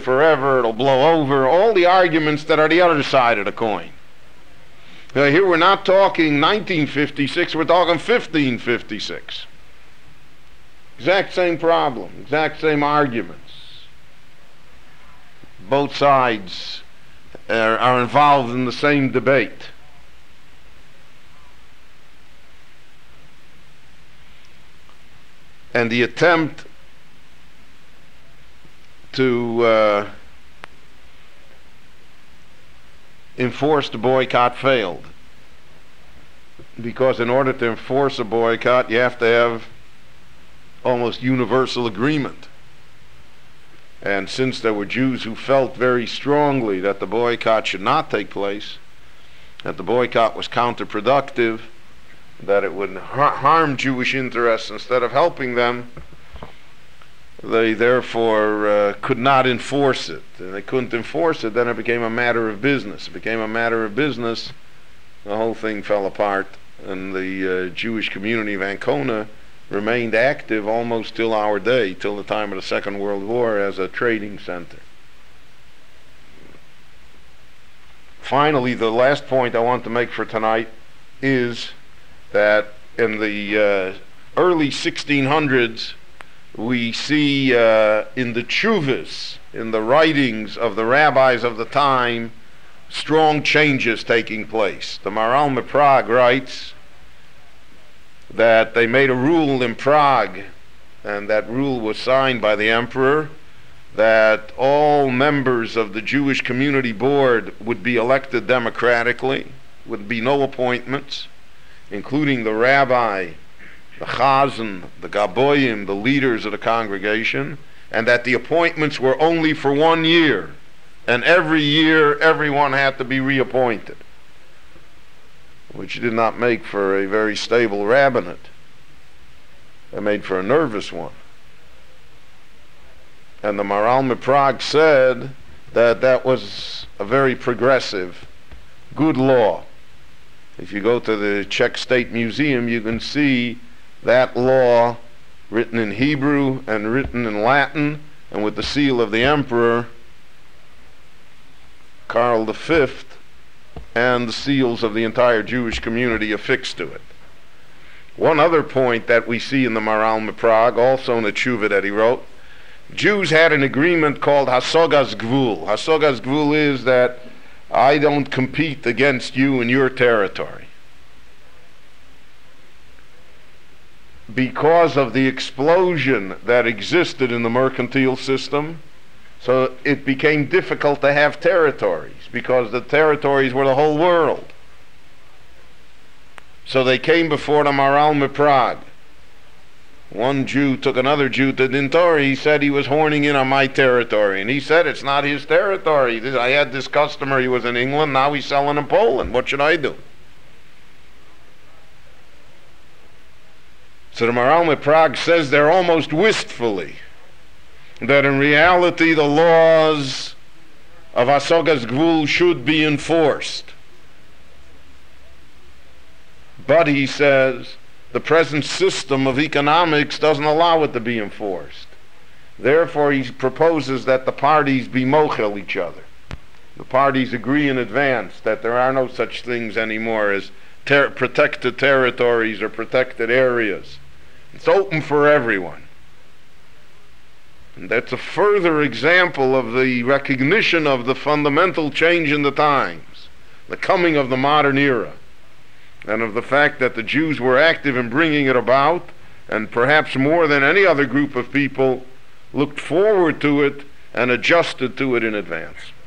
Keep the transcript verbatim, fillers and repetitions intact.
forever, it'll blow over, all the arguments that are the other side of the coin. Now, here we're not talking nineteen fifty-six, we're talking fifteen fifty-six. Exact same problem, exact same arguments. Both sides are, are involved in the same debate. And the attempt to uh, enforce the boycott failed. Because in order to enforce a boycott, you have to have almost universal agreement. And since there were Jews who felt very strongly that the boycott should not take place, that the boycott was counterproductive, that it would har- harm Jewish interests instead of helping them, they therefore uh, could not enforce it. And they couldn't enforce it, then it became a matter of business. It became a matter of business, the whole thing fell apart, and the uh, Jewish community of Ancona remained active almost till our day, till the time of the Second World War, as a trading center. Finally, the last point I want to make for tonight is that in the uh, early sixteen hundreds, we see uh, in the tshuvas, in the writings of the rabbis of the time, strong changes taking place. The Maharal MiPrague writes that they made a rule in Prague, and that rule was signed by the emperor, that all members of the Jewish Community Board would be elected democratically, would be no appointments, including the rabbi, the chazan, the gaboyim, the leaders of the congregation, and that the appointments were only for one year, and every year everyone had to be reappointed, which did not make for a very stable rabbinate. It made for a nervous one. And the Maharal MiPrague said that that was a very progressive, good law. If you go to the Czech State Museum, you can see that law written in Hebrew and written in Latin, and with the seal of the emperor, Karl the Fifth, and the seals of the entire Jewish community affixed to it. One other point that we see in the Maharal MiPrague, also in the tshuva that he wrote, Jews had an agreement called Hasogas Gvul. Hasogas Gvul is that I don't compete against you in your territory. Because of the explosion that existed in the mercantile system, so it became difficult to have territories, because the territories were the whole world. So they came before the Maharal MiPrague. One Jew took another Jew to Dintor. He said he was horning in on my territory, and he said it's not his territory. I had this customer, he was in England, now he's selling in Poland. What should I do? So the Maharal MiPrague says there almost wistfully that in reality the laws of Hasogas Gvul should be enforced. But he says the present system of economics doesn't allow it to be enforced. Therefore he proposes that the parties be mochel each other. The parties agree in advance that there are no such things anymore as ter- protected territories or protected areas. It's open for everyone. And that's a further example of the recognition of the fundamental change in the times, the coming of the modern era, and of the fact that the Jews were active in bringing it about, and perhaps more than any other group of people looked forward to it and adjusted to it in advance.